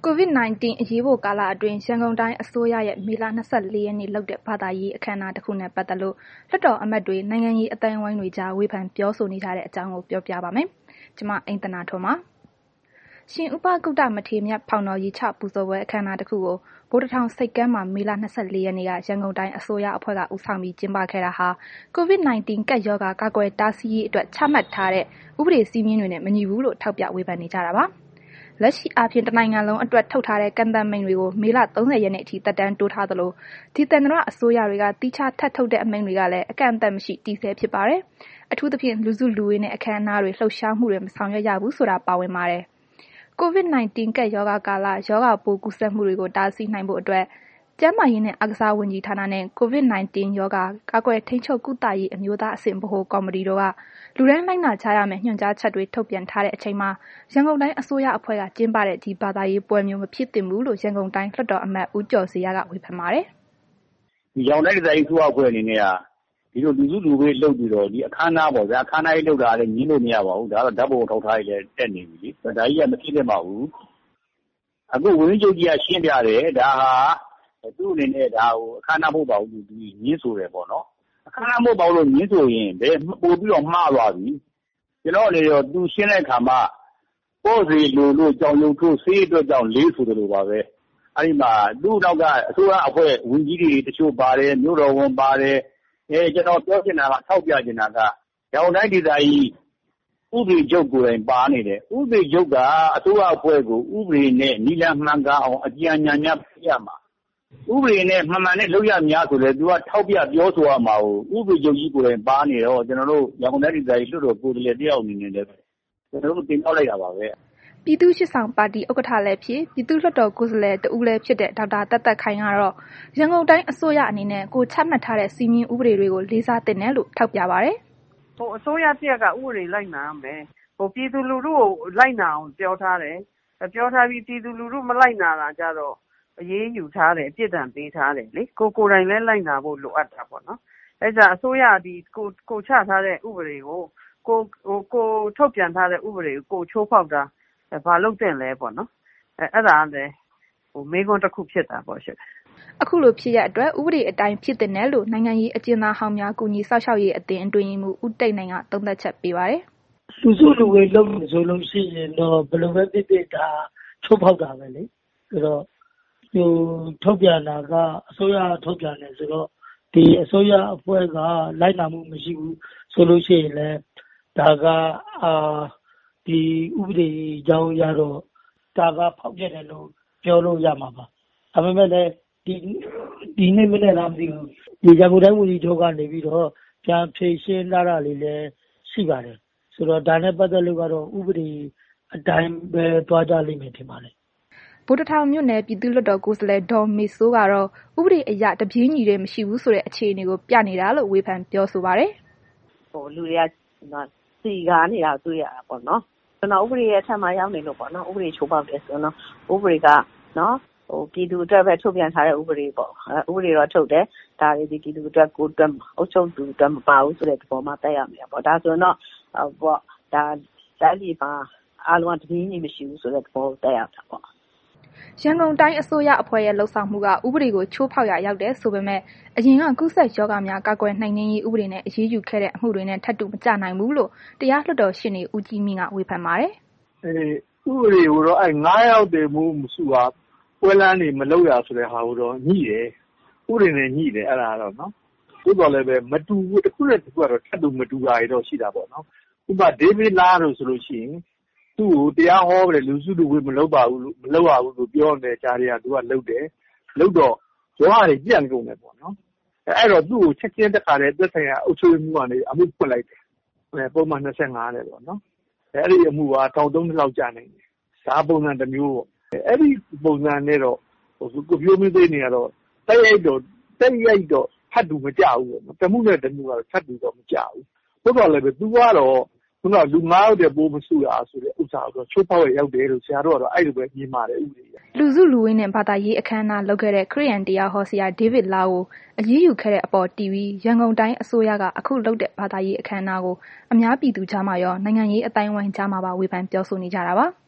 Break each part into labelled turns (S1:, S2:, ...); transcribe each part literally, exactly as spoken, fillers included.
S1: ကိုဗစ် ၁၉ အရေးပေါ်ကာလအတွင်းရန်ကုန်တိုင်းအစိုးရရဲ့မေလ ၂၄ ရက်နေ့လုပ်တဲ့ဘာသာရေးအခမ်းအနားတစ်ခုနဲ့ပတ်သက်လို့လွှတ်တော်အမတ်တွေနိုင်ငံရေးအသိုင်းအဝိုင်းတွေကြားဝေဖန်ပြောဆိုနေကြတဲ့အကြောင်းကိုပြောပြပါမယ်။ကျွန်မအိမ့်သန္တာထွန်းပါ။ရှင်ဥပဂုတ္တမထေရမြတ်ဖောင်တော်ရေချပူဇော်ပွဲအခမ်းအနားတစ်ခုကိုဗိုလ်တထောင်ဆိပ်ကမ်းမှာမေလ ၂၄ ရက်နေ့ကရန်ကုန်တိုင်းအစိုးရအဖွဲ့ကဦးဆောင်ပြီးကျင်းပခဲ့တာဟာကိုဗစ် ၁၉ ကပ်ရောဂါကာကွယ်တားဆီးရေးအတွက်ချမှတ်ထားတဲ့ဥပဒေစည်းမျဉ်းတွေနဲ့မညီဘူးလို့ထောက်ပြဝေဖန်နေကြတာပါ။လက်ရှိအားဖြင့်တနိုင်ငံလုံးအတွက်ထုတ်ထားတဲ့ကန့်သတ်မိန့်တွေကိုမေလ ၃၀ ရက်နေ့အထိသက်တမ်းတိုးထားသလိုဒေသန္တရအစိုးရတွေကတိကျထပ်ထုတ်တဲ့အမိန့်တွေကလည်းအကန့်အသတ်မရှိတည်ဆဲဖြစ်ပါတယ်။အထူးသဖြင့်လူစုလူဝေးနဲ့အခမ်းအနားတွေလှုပ်ရှားမှုတွေမဆောင်ရွက်ရဘူးဆိုတာပါဝင်ပါတယ်။ကိုဗစ် ၁၉ ကပ်ရောဂါကာလရောဂါပိုးကူးစက်မှုတွေကိုတားဆီးနိုင်ဖို့အတွက်ကျန်းမာရေးနဲ့အားကစားဝန်ကြီးဌာနနဲ့ကိုဗစ် ၁၉ ရောဂါကာကွယ်ထိန်းချုပ်ကုသရေးအမျိုးသားအဆင့်ဗဟိုကော်မတီတို့ကလူတိုင်းလိုက်နာကြရမယ့်ညွှန်ကြားချက်တွေထုတ်ပြန်ထားတဲ့အချိန်မှာရန်ကုန်တိုင်းအစိုးရအဖွဲ့ကကျင်းပတဲ့ဒီဘာသာရေးပွဲမျိုးမဖြစ်သင့်ဘူးလို့ရန်ကုန်တိုင်းလွှတ်တော်အမတ်ဦးကျော်ဇေယျကဝေဖန်ပါတယ်
S2: ။ဒီရောင်တိုင်းဒေသကြီးအစိုးရအဖွဲ့အနေနဲ့ကဒီလိုလူစုလူဝေးလုပ်ပြီးတော့ဒီအခမ်းအနားပေါ့ဗျာအခမ်းအနားကြီးလုပ်တာလည်းညှင်းလို့မရပါဘူးဒါတော့ဓာတ်ပုံထောက်ထားရေးလည်းတက်နေပြီလေဒါကြီးကမဖြစ်သင့်ပါဘူးအခုဝင်းချုပ်ကြီးကရှင်းပြတယ်ဒါဟာသူ့အနေနဲ့ဒါကိုအခမ်းအနားမဟုတ်ပါဘူးသူညှင်းဆိုတယ်ပေါ့နော်အခမ်းအနားမဟုတ်ပါဘူးလို့ညှင်းဆိုရင်ဘယ်ပို့ပြီးတော့မှားသွားပြီကျွန်တော်အနေနဲ့သူရှင်းတဲ့အခါမှာပေါ့စီလိုလို့ကြောင်ရုံထိုးဆေးအတွက်ကြောင့်လေးဆိုတယ်လို့ပါပဲအဲ့ဒီမှာသူ့နောက်ကအစိုးရအဖွဲ့ဝန်ကြီးတွေတချို့ပါတယ်မြို့တော်ဝန်ပါတယ်အဲကျွန်တော်ပြောချင်တာကထောက်ပြချင်တာကရောင်တိုင်းဒေသကြီးဥပဒေချုပ်ကိုယ်တိုင်ပါနေတယ်ဥပဒေချုပ်ကအစိုးရအဖွဲ့ကိုဥပဒေနဲ့နီလန်မှန်ကန်အောင်အကြံဉာဏ်များပြရမှာဥပဒေနဲ့မှန်မှန်နဲ့လုပ်ရများဆိုလေသူကထောက်ပြပြောဆိုရမှာကိုဥပဒေချုပ်ကြီးကိုယ်တိုင်ပါနေတော့ကျွန်တော်တို့ရန်ကုန်တိုင်းဒေသကြီးလွှတ်တော်ကိုယ်စားလှယ်တယောက်အနေနဲ့လည်းကျွန်တော်တို့တင်ပြလိုက်တာပါပဲ
S1: ပြည်သူ့ရှစ်ဆောင်ပါတီဥက္ကဋ္ဌလည်းဖြစ်ပြည်သူ့လွှတ်တော်ကိုယ်စားလှယ်တဦးလည်းဖြစ်တဲ့ဒေါက်တာသက်သက်ခိုင်ကတော့ရန်ကုန်တိုင်းအစိုးရအနေနဲ့ကိုချမှတ်ထားတဲ့စီမင်းဥပဒေတွေကိုလေးစားသင့်တယ်လို့ထောက်ပြပါတယ်
S3: ဟိုအစိုးရတရက်ကဥပဒေလိုက်နာရမယ်ဟိုပြည်သူလူထုကိုလိုက်နာအောင်ပြောထားတယ်ပြောထားပြီးပြည်သူလူထုမလိုက်နာတာကြတော့အရေးယူထားတယ်အပြစ်ဒဏ်ပေးထားတယ်လေကိုကိုယ်တိုင်လည်းလိုက်နာဖို့လိုအပ်တာပေါ့နော်အဲဒါအစိုးရဒီကိုကိုချထားတဲ့ဥပဒေကိုကိုဟိုကိုထုတ်ပြန်ထားတဲ့ဥပဒေကိုကိုချိုးဖောက်တာဘာလုပ်တဲ့လဲပေါ့နော်အဲအဲ့ဒါလည်းဟိုမေးခွန်းတစ်ခုဖြစ်တာပေါ့ရှင်
S1: အခုလိုဖြစ်ရအတွက်ဥပဒေအတိုင်းဖြစ်တဲ့နယ်လို့နိုင်ငံရေးအကျဉ်းသားဟောင်းများကူညီဆောက်ရှောက်ရေးအသင်းအတွင်းမှုဦးတိတ်နိုင်ကသုံးသပ်ချက်ပေးပါတယ်
S4: လူစုလူဝေးလုပ်လို့ဆိုလို့ရှိရင်တော့ဘယ်လိုပဲဖြစ်ဖြစ်ဒါချုပ်ဖောက်တာပဲလေဆိုတော့ဟိုထုတ်ပြန်တာကအစိုးရထုတ်ပြန်တယ်ဆိုတော့ဒီအစိုးရအဖွဲ့ကလိုက်နာမှုမရှိဘူးဆိုလို့ရှိရင်လည်းဒါကအာဒီဥပဒေကြောင်းရတော့ဒါကဖောက်ပြတယ်လို့ပြောလို့ရမှာပါဒါပေမဲ့လည်းဒီဒီနေ့မနေ့လားမသိဘူးဒီရန်ကုန်တိုင်းဝန်ကြီးချုပ်ကနေပြီးတော့ပြန်ဖြေရှင်းလာတာလေးလည်းရှိပါတယ်ဆိုတော့ဒါနဲ့ပတ်သက်လို့ကတော့ဥပဒေအတိုင်းပဲတွားကြလိမ့်မယ်ထင်ပါတယ်
S1: ဗိုလ်တထောင်မြို့နယ်ပြည်သူ့လွှတ်တော်ကိုယ်စားလှယ်ဒေါ်မေစိုးကတော့ဥပဒေအရတပြေးညီတွေမရှိဘူးဆိုတဲ့အခြေအနေကိုပြနေတာလို့ဝေဖန်ပြောဆိုပါတယ်
S3: ဟိုလူတွေကစီကားနေတာတွေ့ရတာပေါ့နော်ကျွန်တော်ဥပဒေရဲ့အထက်မှာရောက်နေလို့ပေါ့နော်ဥပဒေချိုးဖောက်တယ်ဆိုတော့ဥပဒေကနော်ဟိုပြည်သူအတွက်ပဲထုတ်ပြန်ထားတဲ့ဥပဒေပေါ့ဥပဒေတော့ထုတ်တယ်ဒါတွေဒီပြည်သူအတွက်ကိုအတွက်အုပ်ချုပ်သူအတွက်မပါဘူးဆိုတဲ့သဘောမှတက်ရမယ်ပေါ့ဒါဆိုရင်တော့ပေါ့ဒါတိုင်းပြည်မှာအားလုံးကတပြေးညီမရှိဘူးဆိုတဲ့သဘောတက်ရတာပေါ့
S1: ရန်ကုန်တိုင်းအစိုးရအဖွဲ့ရဲ့လှုပ်ဆောင်မှုကဥပဒေကိုချိုးဖောက်ရာရောက်တယ်ဆိုပေမဲ့အရင်ကကုသရောဂါများကာကွယ်နှိမ်နင်းရေးဥပဒေနဲ့အရေးယူခဲ့တဲ့အမှုတွေနဲ့ထပ်တူမကျနိုင်ဘူးလို့တရားလွှတ်တော်ရှေ့နေဦးကြီးမြင့်ကဝေဖန်ပါတယ်
S5: ။အဲဥပဒေကိုတော့အဲငါးယောက်တည်းမှုမစုပါပွဲလန်းနေမလုပ်ရဆိုတဲ့ဟာကိုတော့ညှိတယ်။ဥပဒေနဲ့ညှိတယ်အဲ့ဒါတော့နော်။သို့တော်လည်းပဲမတူဘူးတစ်ခုနဲ့တစ်ခုကတော့ထပ်တူမတူတာတွေတော့ရှိတာပေါ့နော်။ဥပမာဒေးဗစ်လာတို့ဆိုလို့ရှိရင်သူ့ကိုတရားဟောတယ်လူစုလူဝေးမလုပ်ပါဘူးလို့မလုပ်ရဘူးလို့ပြောနေကြတယ်ကသူကလုပ်တယ်လုပ်တော့ရောဟာတွေပြန်ကုန်တယ်ပေါ့နော်အဲအဲ့တော့သူ့ကိုချက်ချင်းတက်ခါတဲ့သက်ဆိုင်ရာအုပ်ချုပ်မှုကနေအမှုဖွင့်လိုက်တယ်အဲပုံမှန်နှစ်ဆယ့်ငါနဲ့ပေါ့နော်အဲအဲ့ဒီအမှုကထောင်သုံးနှစ်လောက်ကြာနိုင်တယ်ဒါပုံစံတစ်မျိုးပေါ့အဲ့ဒီပုံစံနဲ့တော့ဟိုကိုပြိုးမင်းသိနေရတော့တိုက်ရိုက်တော့တိုက်ရိုက်တော့ထပ်တူမကြဘူးပေါ့နော်တမှုနဲ့တမှုကတော့ထပ်တူတော့မကြဘူးဟုတ်တော့လည်းပဲသူကတော့ခုနကလူငါးယောက်တည်းပိုးမစုရဆိုတဲ့ဥစ္စာကိုချိုးဖောက်ရရောက်တယ်လို့ဆရာတို့ကတော့အဲ့လိုပဲမြင်ပါတယ်ဥပဒေရ
S1: လူစုလူဝေးနဲ့ဘာသာရေးအခမ်းအနားလုပ်ခဲ့တဲ့ခရစ်ယာန်တရားဟောဆရာဒေးဗစ်လာကိုအရေးယူခဲ့တဲ့အပေါ်တီဗီရန်ကုန်တိုင်းအစိုးရကအခုလုပ်တဲ့ဘာသာရေးအခမ်းအနားကိုအများပြည်သူကြားမှာရောနိုင်ငံရေးအတိုင်းအဝိုင်းကြားမှာပါဝေဖန်ပြောဆိုနေကြတာပါ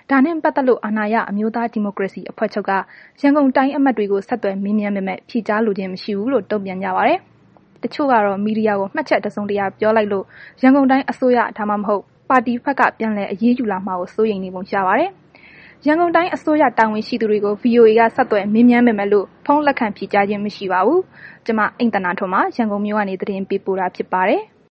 S1: ဒါနဲ့ပတ်သက်လို့အာဏာရအမျိုးသားဒီမိုကရေစီအဖွဲ့ချုပ်ကရန်ကုန်တိုင်းအမတ်တွေကိုဆက်သွယ်မေးမြန်းပေမဲ့ဖြေကြားလိုခြင်းမရှိဘူးလို့တုံ့ပြန်ကြပါတယ်။တချို့ကတော့မီဒီယာကိုမှတ်ချက်တစုံတရာပြောလိုက်လို့ရန်ကုန်တိုင်းအစိုးရဒါမှမဟုတ်ပါတီဘက်ကပြန်လည်အရေးယူလာမှာကိုစိုးရိမ်နေပုံရပါတယ်။ရန်ကုန်တိုင်းအစိုးရတာဝန်ရှိသူတွေကို ဗီအိုအေ ကဆက်သွယ်မေးမြန်းပေမဲ့လို့ဖုန်းလက်ခံဖြေကြားခြင်းမရှိပါဘူး။ကျွန်မအိမ်တနာထွန်းမှရန်ကုန်မြို့ကနေသတင်းပေးပို့တာဖြစ်ပါတယ်။